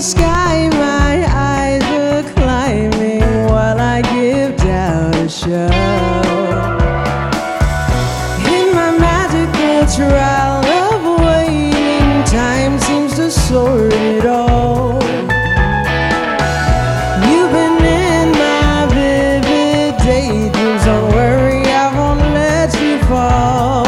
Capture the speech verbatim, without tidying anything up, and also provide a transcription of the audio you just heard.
sky, my eyes are climbing while I give doubt a show. In my magical trial of waiting, time seems to sort it all. You've been in my vivid daydreams, don't worry, I won't let you fall.